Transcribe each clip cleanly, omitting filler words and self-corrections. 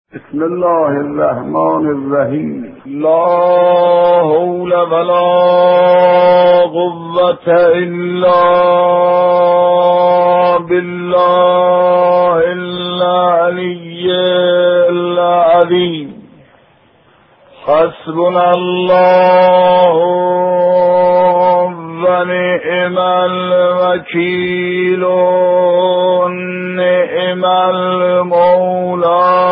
بسم الله الرحمن الرحیم. لا حول ولا قوة الا بالله العلی العظیم. حسبنا الله و نعم الوکیل نعم المولا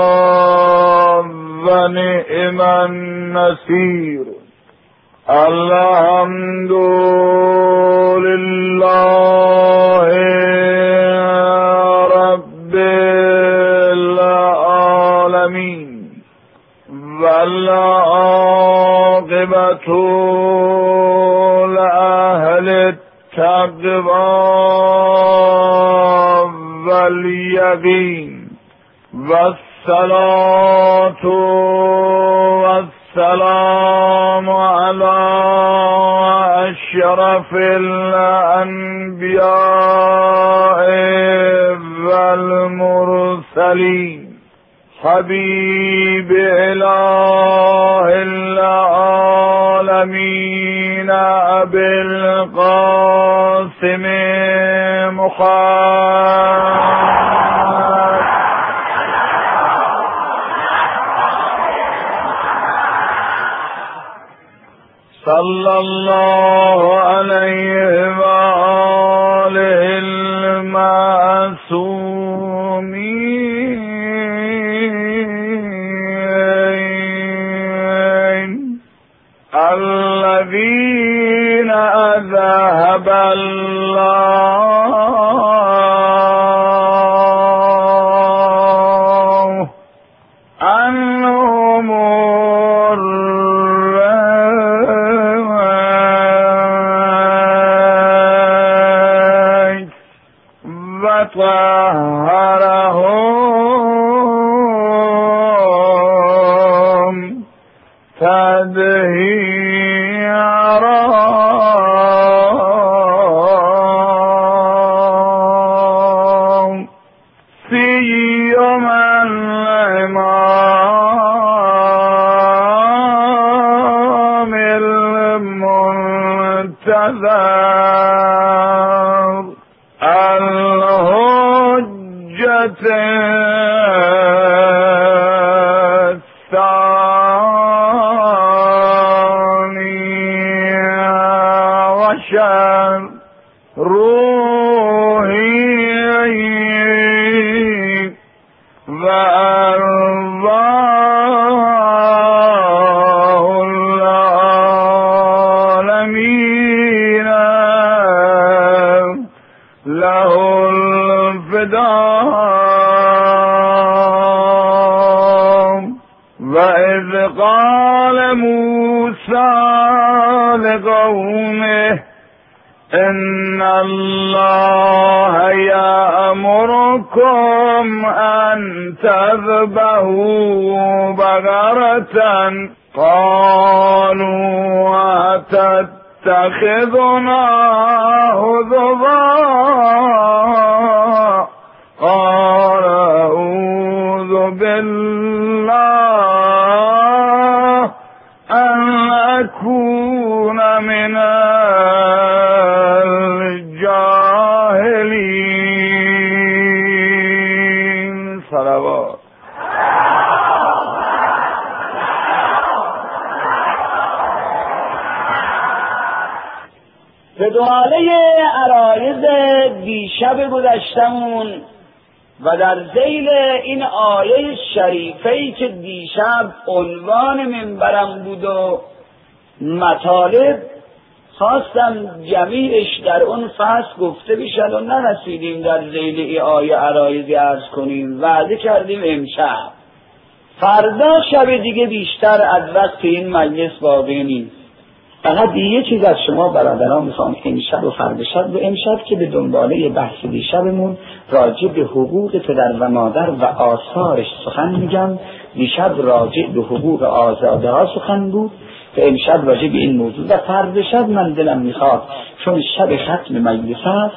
و نعم النصیر. الحمد لله رب العالمین والعاقبة لأهل التقوى والیقین والصلاة والسلام على اشرف الانبیاء والمرسلین حبیب اله العالمین ابی القاسم محمد صلی الله علیه و آله المعصومین الذین اذهب الله عنهم وطهرهم تطهیرا. سیم الامام المنتظر الحجة الثانية عشر روحي وأرواح العالمين له الفداء. وإذ قال موسى لقومه إن الله يأمركم أن تذبحوا بقرة قالوا أتتخذنا هزوا قال أعوذ بالله أن أكون من الجاهلين. صلوات. به دنباله عرایض دیشب گذشتمون و در ذیل این آیه شریفه‌ای که دیشب عنوان منبرم بود و مطالب خواستم جمیعش در اون فصل گفته بشد و نرسیدیم در ذیل این آیه عرایضی عرض کنیم. وعده کردیم امشب، فردا شب دیگه بیشتر از وقت این مجلس باقی نیست. فقط یه چیز از شما برادران میخوام امشب و فردا شب و امشب که به دنباله بحث دیشبمون راجع به حقوق پدر و مادر و آثارش سخن میگم. دیشب راجع به حقوق آزاده ها سخن بود و امشب راجع به این موضوع و فردا شب من دلم میخواد چون شب ختم مجلس است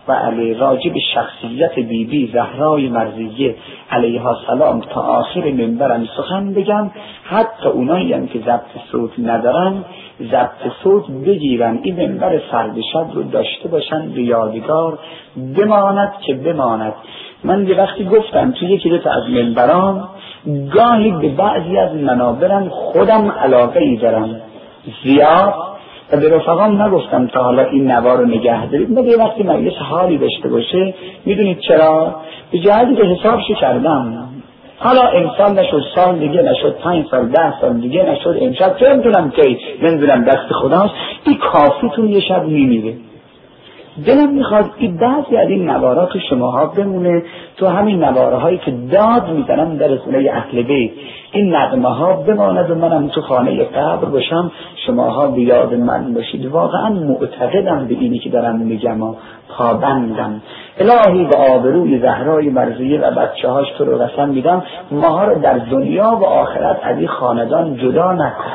و علیه راجب شخصیت بیبی زهرای مرضیه علیها السلام تا آخر منبرم سخن بگم، حتی اونایی هم که ضبط صوت ندارن ضبط صوت بگیرن، این منبر فرد شب رو داشته باشن به یادگار بماند که بماند. من یه وقتی گفتم توی یکی دو تا از منبران گاهی به بعضی از منابرم خودم علاقه ای دارم زیاد و به رفقام نگفتم تا حالا این نوا رو نگه دارید، مگه یه وقتی مجلس حالی داشته باشه. میدونید چرا؟ به جهتی که حسابشو کردم، حالا امسال نشد، سال دیگه نشد، 5 سال 10 سال دیگه نشد، امشب چه میدونم که نمیدونم دست خداست، این کافیتون یه شب میمیره. دلم میخواد این بعضی از این نوارات شماها بمونه تو همین نواره هایی که داد میزنم در خونه اهل بیت، این نغمه ها بماند و منم تو خانه قبر باشم، شماها به یاد من باشید. واقعا معتقدم به اینی که دارم میگم و پابندم. الهی به آبروی زهرای مرضیه و بچه هاش تو رو قسم میدم ماها رو در دنیا و آخرت از این خاندان جدا نکن.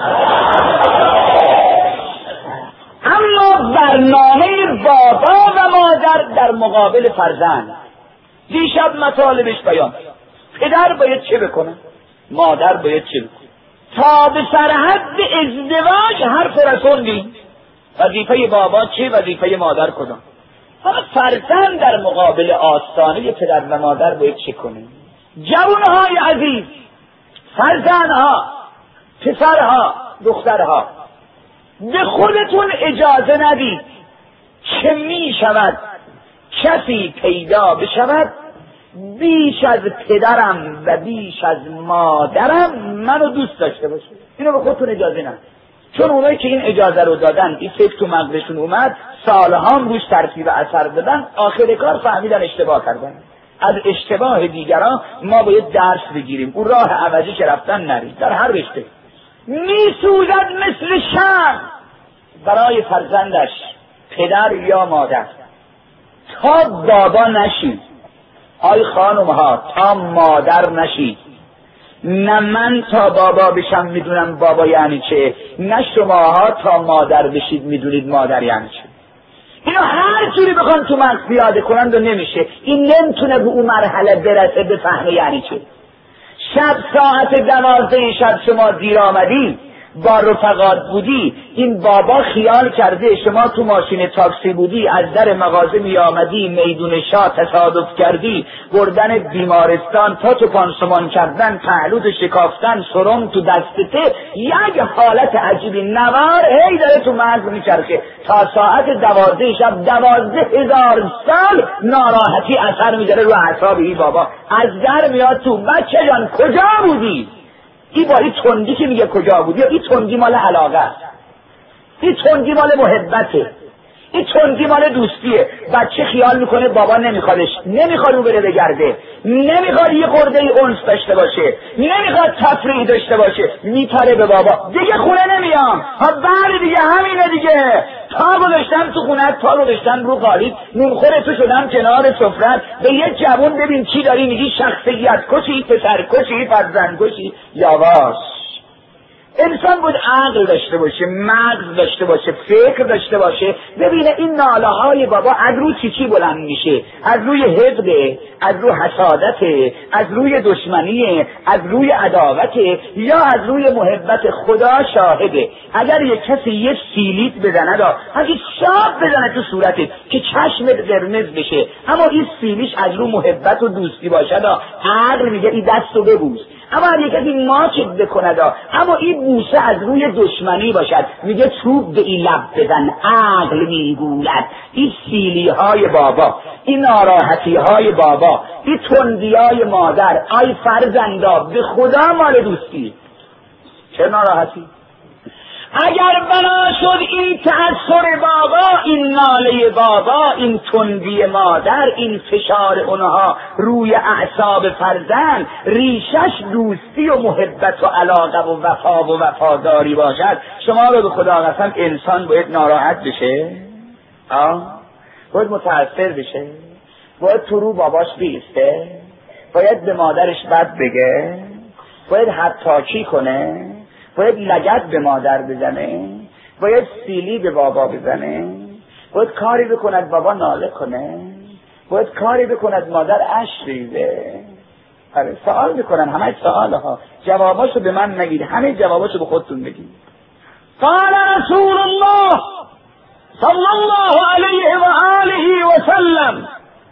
اما برنامه بابا و مادر در مقابل فرزند، دیشب مطالبش بیان، پدر باید چه بکنه، مادر باید چه بکنه، تا به سرحد ازدواج حرف رسوندی. وظیفه بابا چه، وظیفه مادر کدام؟ اما فرزند در مقابل آستانه پدر و مادر باید چه کنه؟ جوانهای عزیز، فرزندها، پسرها، دخترها، به خودتون اجازه ندید که می شود کسی پیدا بشود بیش از پدرم و بیش از مادرم منو دوست داشته باشه. اینو به خودتون اجازه ندید، چون اونایی که این اجازه رو دادن، این فکر تو مغزشون اومد، سالها هم روش ترتیب اثر دادن، آخر کار فهمیدن اشتباه کردن. از اشتباه دیگران ما باید درس بگیریم، اون راه عوضی که رفتن نریم. در هر رشته می سوزد مثل شمع برای فرزندش پدر یا مادر، تا بابا نشید. آی خانم ها، تا مادر نشید. نه من تا بابا بشم میدونم بابا یعنی چه، نه شماها تا مادر بشید میدونید مادر یعنی چه. اینو هر جوری بخوان تو مغز پیاده کنند و نمیشه. این نمیتونه به اون مرحله برسه بفهمه یعنی چه. شب ساعت 12 شب شما دیر آمدی، با رفقات بودی، این بابا خیال کرده شما تو ماشین تاکسی بودی، از در مغازه می آمدی، میدون شاه تصادف کردی، بردن بیمارستان تا تو پانسمان کردن، پهلوت شکافتن، سرم تو دستته، یک حالت عجیبی نوار هی داره تو مغز میچرخه تا ساعت 12 شب. 12,000 سال ناراحتی اثر میذاره رو اعصاب این بابا. از در میاد تو، بچه جان کجا بودی؟ این با این تندی که میگه کجا بودی، این تندی مال علاقه است، این تندی مال محبته، این تندی مال دوستیه. بچه خیال میکنه بابا نمیخوادش، نمیخواد او بره بگرده، نمیخواد یه خورده ای انس داشته باشه، نمیخواد تفریح داشته باشه، میپره به بابا، دیگه خونه نمیام. ها بله دیگه همینه دیگه، تا گذاشتم تو خونت، تا گذاشتم رو قالیت، نونخور تو شدم کنار سفرت، به یه جوون ببین چی داری میگی، شخصیت کشی، پسر کشی، فرزند کشی. یواش، انسان بود عقل داشته باشه، مغز داشته باشه، فکر داشته باشه، ببینه این ناله های بابا از روی چی بلند میشه، از روی حقده، از روی حسادته، از روی دشمنیه، از روی عداوته، یا از روی محبت. خدا شاهده اگر یک کسی یه سیلیت بزنه دا، اگه شاب بزنه تو صورتت که چشمت قرمز بشه، اما این سیلیش از روی محبت و دوستی باشه دا، عقل میگه این دستو ببوس. اما اگه کسی ماچت بکنه دا، اما این بوسه از روی دشمنی باشد، میگه چوب به این لب بزن. عقل میگوید این سیلی های بابا، این ناراحتی های بابا، این تندی های مادر، آی فرزندا به خدا مال دوستی. چه ناراحتی؟ اگر بنا شد این تأثیر بابا، این ناله بابا، این تندی مادر، این فشار اونها روی اعصاب فرزند، ریشش دوستی و محبت و علاقه و وفا و وفاداری باشد، شما رو به خدا قسم انسان باید ناراحت بشه؟ باید متأثر بشه؟ باید تو رو باباش بیسته؟ باید به مادرش بد بگه؟ باید حتاکی کنه؟ باید لگد به مادر بزنه؟ باید سیلی به بابا بزنه؟ باید کاری بکند بابا ناله کنه؟ باید کاری بکند مادر اشک ریزه. آره سوال میکنن، همه سوال ها، جواباشو به من نگید، همه جواباشو به خودتون بگید. قال رسول الله صلی الله علیه و آله و سلم: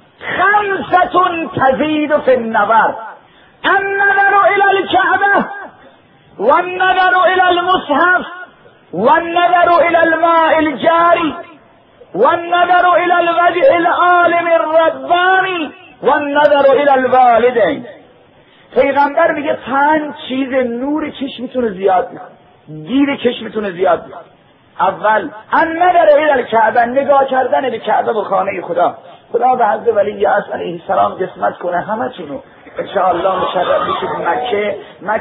خمسة تزيد في النظر: النظر الى الكعبة، والنظر الى المصحف، والنظر الى الماء الجاري، والنظر الى الوجه العالم الرباني، والنظر الى الوالدين. پیغمبر میگه 5 چیز نور چشمتون زیاد میکنه، دید چشمتون زیاد میکنه. اول النظر الی الکعبه، نگاه کردن به کعبه و خانه خدا. خدا به حضرت ولی اصل علیه السلام قسمت کنه همه چونو ان شاء الله مشرف بشید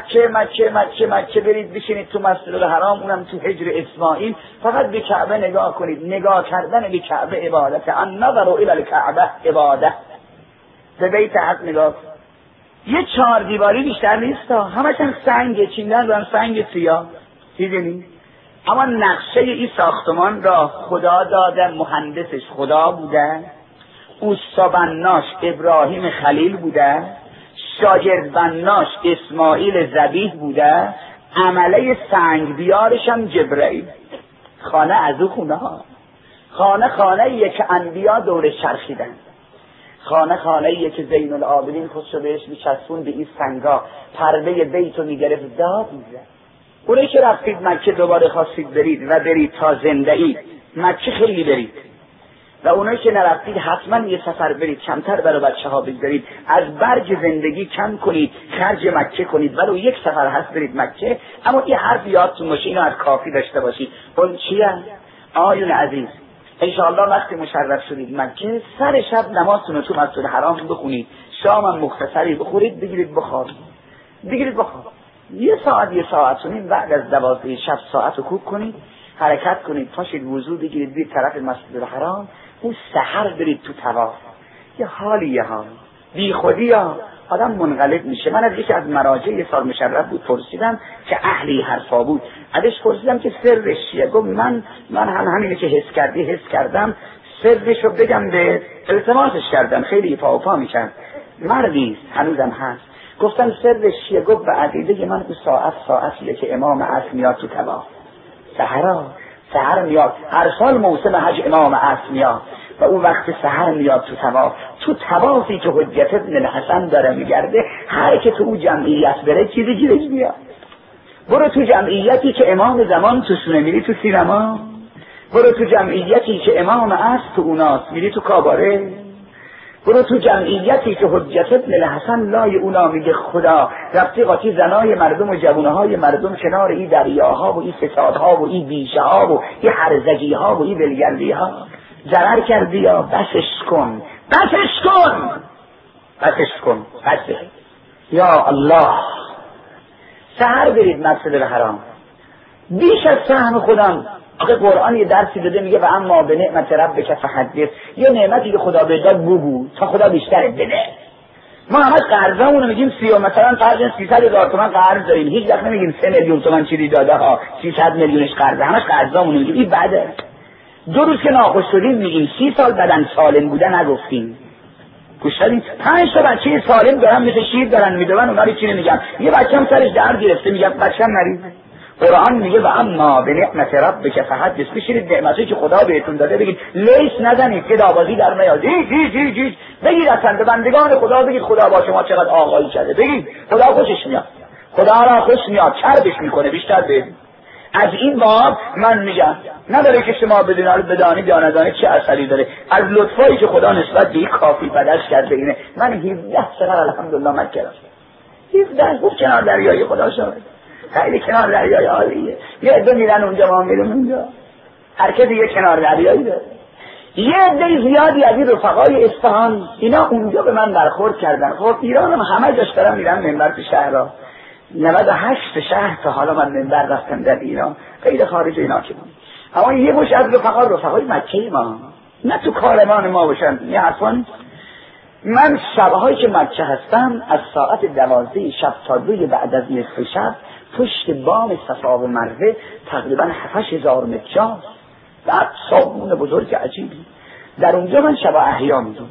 مکه برید بشینید تو مسجد الحرام، اونم تو حجر اسماعیل، فقط به کعبه نگاه کنید. نگاه کردن به کعبه عبادت. النظر الی الکعبه عبادت. به بیت حق نگاه، یه 4 دیواری بیشتر نیست، همشون سنگه، چیندن رو هم سنگ سیاه، چیزی نیست. اما نقشه این ساختمان را خدا داده، مهندسش خدا بوده، اوستا بناش ابراهیم خلیل بوده، شاگرد بناش اسماعیل ذبیح بوده، عمله سنگ بیارش هم جبرئیل. خانه از او خونه ها، خانه که انبیا دور چرخیدن، خانه که زین العابدین خودشو بهش میچسبون به این سنگا، پرده بیتو میگرفت داد میزد. اونایی که رفتید مکه دوباره خواستید برید و برید تا زنده اید، مکه خیلی برید، و اونایی که نرفتید حتما یه سفر برید، کمتر برای بچه ها بگذارید، از برج زندگی کم کنید، خرج مکه کنید، ولو 1 سفر هست برید مکه. اما این حرف یادتون باشه، اینو از کافی داشته باشید. اون چیه؟ آیون عزیز، انشاءالله وقتی مشرف شدید مکه، سر شب نمازتون رو تو مسجد حرام بخونید، شام مختصری بخورید، بگیرید بخوابید. یه ساعت و نیم بعد از 12 شب ساعت رو کوک کنید، حرکت کنید، پاشید وضو بگیرید، برید طرف مسجد الحرام، اون سحر برید تو طواف. یه حالی بی خودی آدم منقلب میشه. من از یکی از مراجع یه سال مشرف بود پرسیدم که اهلی حرفا بود، ازش پرسیدم که سرش چیه؟ گفت من همینه که حس کردم سرش رو بگم، به التماسش کردم، خیلی پا میکرد، مردیست هنوزم هست. گفتم سرش چیه؟ گفت به عقیده من اون ساعتیه که امام عصر میاد تو طواف. سحر میاد، هر سال موسم حج امام عصر میاد و اون وقت سحر میاد تو طوافی که حجت ابن الحسن داره میگرده، هر که تو اون جمعیت بره چیزی گیرش میاد. برو تو جمعیتی که امام زمان توشونه میری تو سینما، برو تو جمعیتی که امام عصر تو اوناست میری تو کاباره، برو تو جمعیتی که حجت ابن الحسن لای اونا میگه خدا رفتی قاطی زنای مردم و جوانهای مردم کنار این دریاها و این فسادها و این بیشه ها و این هرزگی ها و این بلگردی ها ضرر کردی، یا بسش کن یا الله. سحر برید مسجد الحرام، بیش از سهم خودم. آخه قرآن یه درسی داده میگه و اما به نعمت ربک فحدث، یه نعمتی که خدا بهت داد بگو تا خدا بیشتر بده. ما همش قرضمون رو میگیم مثلا فرض 300,000 تومان قرض داریم، هیچ وقت نمیگیم 3 میلیون تومان چیزی داده ها، 300 میلیونش قرضه، همش قرضمون رو میگیم. این بده. 2 روز که ناخوش شدیم میگیم 30 سال بدن سالم بوده نگفتیم. گوش دادین؟ 5 تا بچه سالم دارن مثل شیر دارن میدون، اونا رو چی نمیگن؟ یه بچه‌م سرش درد گرفته میگم بچه‌م مریضه. قرآن میگه و اما به نعمت ربک فحدث، بشینید نعمتی که خدا بهتون داده بگید، لیس نزنید که دعوازی در نیاد، جی بگید اصلا به بندگان خدا بگید خدا با شما چقدر آقایی کرده، بگید خدا خوشش میاد، خدا را خوش میاد، چربش میکنه بیشتر بگید. از این باب من میگم نداره که شما بدانید یا ندانید چه اثری داره، از لطفایی که خدا نسبت به کافی بدش کرده اینه. من 17 سال الحمدلله مکه رفتم، 17 خوب کنار دریای خدا شده، خیلی کنار دریای عالیه. یه عده میرن اونجا، ما میرم اونجا، هر کسی یه کنار دریایی داره. یه عده زیادی از این رفقای اصفهان اینا اونجا به من برخورد کردن. خب ایران هم همه جاش دارم میرن منبر تو شهرها، 98 شهر تا حالا من منبر رفتم در ایران، غیر خارج اینا که اما یه مش از رفقای مکه ما نه تو کاروان ما باشن. یه حرفان من شبهایی که مکه هستم از ساعت 12 شب تا 2 بعد از نصف شب پشت بام صفا و مروه تقریبا 7000 متر جاست، بعد صابون بزرگ عجیبی در اونجا من شب احیا میدونم.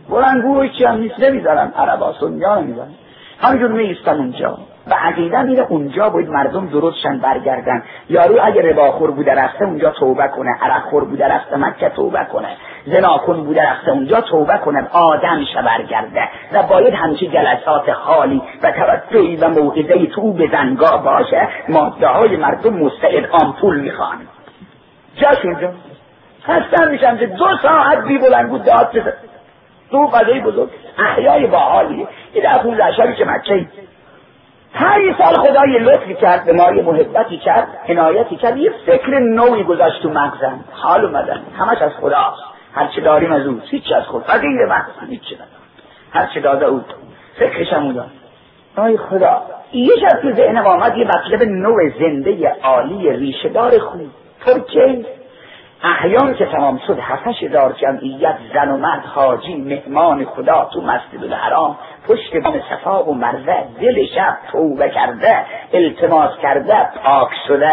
بلندگو هیچی هم نیست، نمیذارن عربا سنیا نمیذارن، همینجور میایستن اونجا و عقیده میره اونجا باید مردم درستشن برگردن. یارو اگه رباخور بوده رفته اونجا توبه کنه، عرقخور بوده رفته مکه توبه کنه، زناکن بوده رفته اونجا توبه کنه، آدم شه برگرده و باید همچی جلسات خالی و توجهی و موعظه‌ای تو بزنگاه باشه. ماده های مردم مستعد آمپول میخوان جاش اونجا هستن میشن که 2 ساعت بی بلندگو داد بزن تو قضایی بزرگ احیای باحالیه. این در 15 شبی که مکه 5 سال خدا یه لطفی کرد به ما، یه محبتی کرد، عنایتی کرد، یه فکر نوعی گذاشت تو مغزم، حال اومدن همش از خداست، هرچه داریم از اوست، هیچ از خود فقیر مغز هیچ ندارم، هرچه داده او فکرشم او داد. آی خدا یه شب تو ذهنم آمد یه مطلب نوع زنده عالی ریشه‌دار خوب ترکیه. احیان که تمام شد 7,000 جمعیت زن و مرد حاجی مهمان خدا تو مسجد الحرام پشت بام صفا و مروه دل شب توبه کرده التماس کرده پاک شده.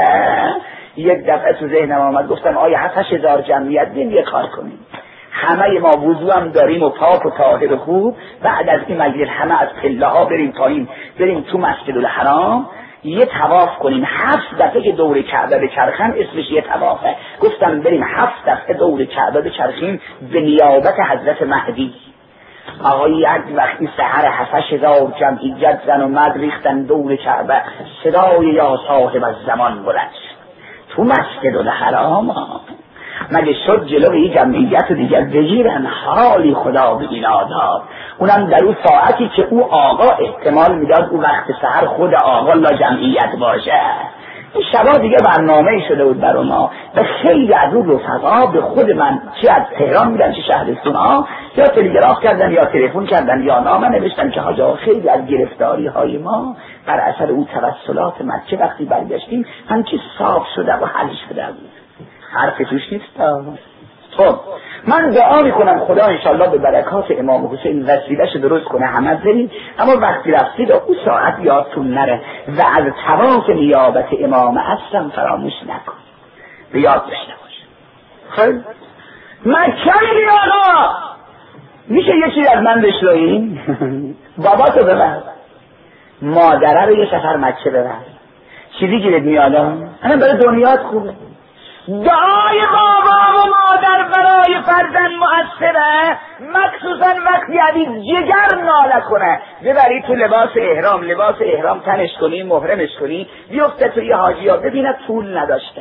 یک دفعه تو ذهنم آمد گفتم آیا 7,000 جمعیت بیم یه کار کنیم، همه ما وضو هم داریم و پاک و طاهر و خوب، بعد از این مجلس همه از پله ها بریم پایین بریم تو مسجد الحرام یه طواف کنیم. 7 دفعه که دور کعبه بچرخن اسمش یه طوافه. گفتم بریم 7 دفعه دور کعبه بچرخیم به نیابت حضرت مهدی. آقای یک وقتی سحر 7,000 جمعیت زن و مرد ریختن دور کعبه، صدای یا صاحب از زمان بلند تو مسجد الحرام. مگه شد جلوی جمعیت دیگر بگیرن؟ حالی خدا به این آداب، اونم در اون ساعتی که او آقا احتمال میداد او وقت سحر خود آقا لا جمعیت باشه. این شبا دیگه برنامه شده بود برای ما و خیلی از اون رفقا به خود من چه از تهران میدن چه شهرستون ها یا تلگراف کردن یا تلفن کردن یا نامه نوشتن که حاجا خیلی از گرفتاری های ما بر اثر او توسلات مکه وقتی برگشتیم همچی صاف شده و حل شده بود. حرف توش نیست. خب من دعا میکنم خدا انشالله به برکات امام حسین وسیله‌اش درست کنه همه برید، اما وقتی رفتید اون ساعت یادتون نره و از طواف نیابت امام اصلا فراموش نکن، به یاد داشته باش. خب مکه میریم آقا، میشه یه چیز از من بشنوین؟ بابا تو ببر، مادره رو یه سفر مکه ببر، چیزی گیرت میادا الان برای دنیات خوبه. دعای بابا و مادر برای فرزند مؤثره، مخصوصا وقتی عزیز جگر ناله کنه ببری تو لباس احرام تنش کنی، محرمش کنی، بیفته توی حاجی ها ببینه پول نداشته،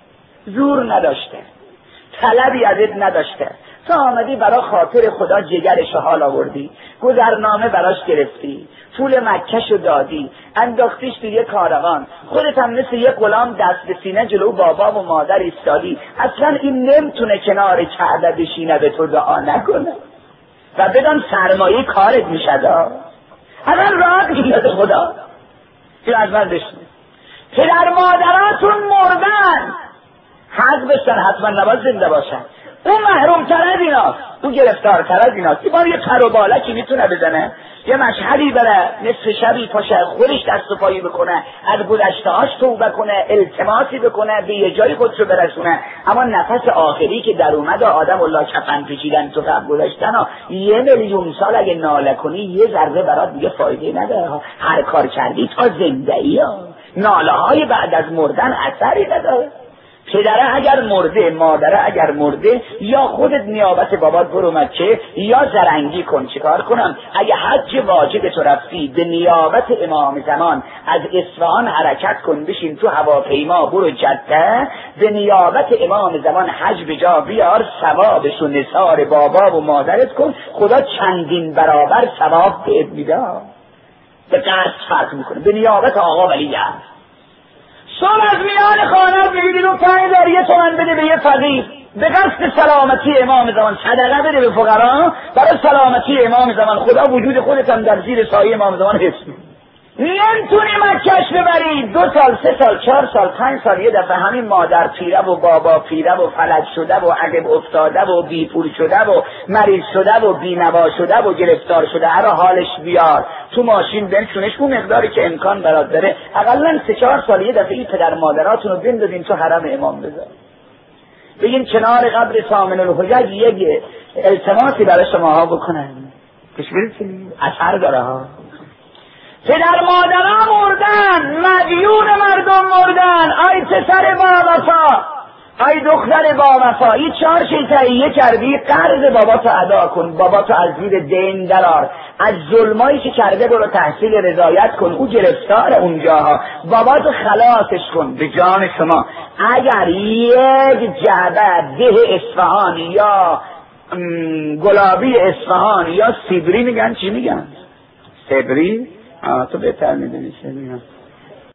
زور نداشته، طلبی ازت نداشته، تو آمدی برای خاطر خدا جگرش حال آوردی، گذرنامه براش گرفتی، پول مکهشو دادی، انداختیش توی یه کاروان، خودت هم مثل یه غلام دست به سینه جلو بابا و مادر ایستادی. اصلا این نمیتونه کنار کعبه بشینه به تو دعا نکنه و بدان سرمایه کارت میشد. اصلا راحت میاد خدا. این از من بشنید پدر مادراتون مردن، حق بشن حتما نباید زنده باشن. اون محروم تر از ایناست، اون گرفتار تر از ایناست. این بار یه پر و بالکی میتونه بزنه، یه مشهدی بره، نصف شبی پاشه خودش دست و پایی بکنه، از گذشته‌هاش توبه کنه، التماسی بکنه، به یه جای خودشو برسونه. اما نفس آخری که در اومد آدم الله کفن کشیدن تو قبل گذاشتن 1,000,000 سال اگه ناله کنی یه ذره برات دیگه فایده نداره. هر کار کردی تا زنده‌ای ها، ناله های بعد از مردن اثری نداره. پدره اگر مرده، مادره اگر مرده، یا خودت نیابت بابات برو مکه یا زرنگی کن. چیکار کنم؟ اگه حج واجب تو رفتی به نیابت امام زمان از اصفهان حرکت کن، بشین تو هواپیما برو جده، به نیابت امام زمان حج به جا بیار، ثوابش و نثار بابا و مادرت کن، خدا چندین برابر ثواب بهت میده. به قصد فرق میکنه به نیابت آقا ولی صبح از میان خانه میبینید اون $5 یه تومن بده به یه فقیر به قصد سلامتی امام زمان، صدقه بده به فقرا برای سلامتی امام زمان. خدا وجود خودت هم در زیر سایه امام زمان حفظ می‌کنه. نمیتونی مکهش ببری 2 سال 3 سال 4 سال 5 سال یه دفعه همین مادر پیره و بابا پیره و فلج شده و عقب افتاده و بی پول شده و مریض شده و بینوا شده و گرفتار شده، هر حالش بیار تو ماشین بنشونش اون مقداری که امکان برات داره. اقلا 3-4 سال یه دفعه این پدر مادراتون رو بندازین تو حرم امام بذار. بگین کنار قبر سامن الحجج یک التماسی برای شماها بکنن. کشمیری اثر داره ها. پدر مادرها مردن، مدیون مردم مردن، آی پسر با وفا، آی دختر با وفا، این 4 شی تهیه کردی، قرض باباتو ادا کن، باباتو از زیر دین درار، از ظلمایی که کرده برو تحصیل رضایت کن، او گرفتار اونجاها، باباتو خلاصش کن به جان شما. اگر یک جعبه ده اصفهان یا گلابی اصفهان یا سیبری میگن، چی میگن؟ سیبری؟ تو بهتر میدونی چه میگن.